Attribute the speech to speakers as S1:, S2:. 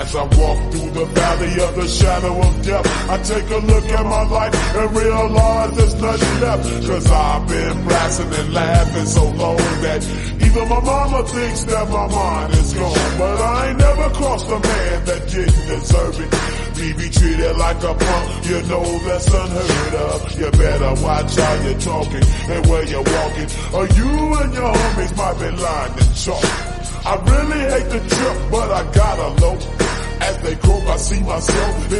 S1: As I walk through the valley of the shadow of death, I take a look at my life and realize there's nothing left. Cause I've been blasting and laughing so long that even my mama thinks that my mind is gone. But I ain't never crossed a man that didn't deserve it. Be treated like a punk, you know that's unheard of. You better watch how you're talking and where you're walking, or you and your homies might be lying in chalk. I really hate the trip, but I gotta low. As they croak, I see myself